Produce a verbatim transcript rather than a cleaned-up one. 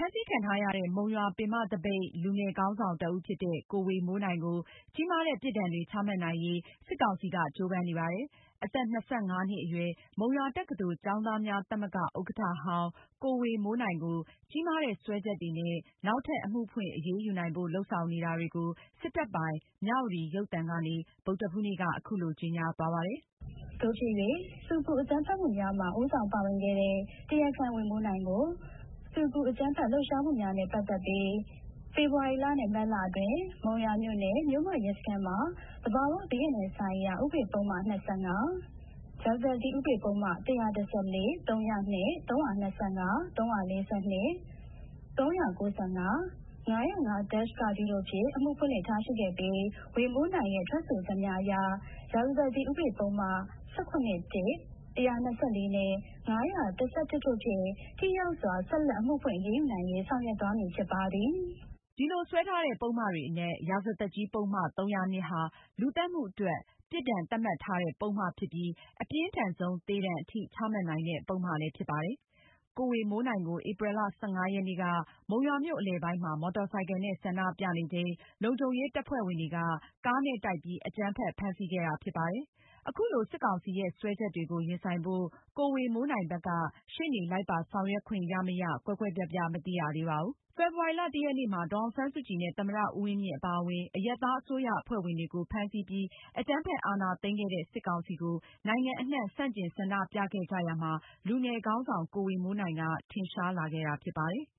မ်းဆီးခံထားရတဲ့ မုံရွာပင်မသပိတ်လူငယ်ခေါင်းဆောင်တဦးဖြစ်တဲ့ ကိုဝေမိုးနိုင်ကို ကြီးမားတဲ့ ပြစ်ဒဏ်တွေချမှတ်နိုင်ရေး စစ်ကောင်စီက ကြိုးပမ်းနေပါတယ်။ အသက် ၂၅ နှစ်အရွယ် မုံရွာတက္ကသိုလ်ကျောင်းသားများသမဂ္ဂ ဥက္ကဋ္ဌဟောင်း ကိုဝေမိုးနိုင်ကို ကြီးမားတဲ့ စွဲချက်တွေနဲ့ နောက်ထပ် အမှုဖွင့် အရေးယူနိုင်ဖို့ လုပ်ဆောင်နေတာတွေကို စစ်တပ်ပိုင် မြဝတီရုပ်သံကနေ ဗုဒ္ဓဟူးနေ့က အခုလို ကြေညာသွားပါတယ်။ သို့ဖြစ်၍ ဆူပူအကြမ်းဖက်မှုများမှာ ဦးဆောင်ပါဝင်ခဲ့တဲ့ တရားခံဝေမိုးနိုင်ကို ဆူပူအကြမ်းဖက်လှုပ်ရှားမှုများနဲ့ ပတ်သက်ပြီး ဖေဖော်ဝါရီလနဲ့ မတ်လအတွင်း မုံရွာမြို့နယ် မြို့မရဲစခန်းမှာ သဘာဝဘေးအန္တရာယ်ဆိုင်ရာ ဥပဒေပုဒ်မ ၂၅၊ ရာဇသတ်ကြီးဥပဒေပုဒ်မ ၁၁၄၊ ၃၀၂၊ ၃၂၅၊ ၃၄၂၊ ၃၉၅၊ ၅၀၅ တို့ဖြင့် အမှုဖွင့်လှစ်ထားရှိခဲ့ပြီး ဝေမိုးနိုင်ရဲ့ ထွက်ဆိုချက်များအရ ရာဇသတ်ကြီးဥပဒေပုဒ်မ ၁၇ ၊ ၁၂၄ နဲ့ ၅၁၁ တို့ဖြင့် ထိရောက်စွာ ဆက်လက်အမှုဖွင့်အရေးယူနိုင်ရေး ဆောင်ရွက်သွားမည်ဖြစ်ပါသည်။ ဒီလိုစွဲထားတဲ့ ပုဒ်မတွေအနက် ရာဇသတ်ကြီးပုဒ်မ ၃၀၂ ဟာ လူသတ်မှုအတွက် ပြစ်ဒဏ်သတ်မှတ်ထားတဲ့ ပုဒ်မဖြစ်ပြီး အပြင်းထန်ဆုံး သေဒဏ်အထိ ချမှတ်နိုင်တဲ့ ပုဒ်မလည်းဖြစ်ပါတယ်။ ကိုဝေမိုးနိုင်ကို ဧပြီလ ၁၅ ရက်နေ့က မုံရွာမြို့အလယ်ပိုင်းမှာ မော်တော်ဆိုင်ကယ်နဲ့ ဆန္ဒပြနေချိန် လုံခြုံရေးတပ်ဖွဲ့ဝင်တွေက ကားနဲ့တိုက်ပြီး အကြမ်းဖက် ဖမ်းဆီးခဲ့တာဖြစ်ပါတယ်။ အခုလို စစ်ကောင်စီရဲ့ စွဲချက်တွေကို ရင်ဆိုင်ဖို့ ကိုဝေမိုးနိုင်ဘက်က ရှေ့နေလိုက်ပါဆောင်ရွက်ခွင့်ရမရ ကွဲကွဲပြားပြား မသိရသေးပါဘူး။ ဖေဖေါ်ဝါရီလ ၁ ရက်နေ့မှာ ဒေါ်အောင်ဆန်းစုကြည်နဲ့ သမ္မတ ဦးဝင်းမြင့်အပါအဝင် အရပ်သားအစိုးရအဖွဲ့ဝင်တွေကို ဖမ်းဆီးပြီး အကြမ်းဖက်အာဏာသိမ်းခဲ့တဲ့ စစ်ကောင်စီကို နိုင်ငံအနှံ့ ဆန့်ကျင်ဆန္ဒပြခဲ့ကြရာမှာ လူငယ်ခေါင်းဆောင် ကိုဝေမိုးနိုင်က ထင်ရှားလာခဲ့တာဖြစ်ပါတယ်။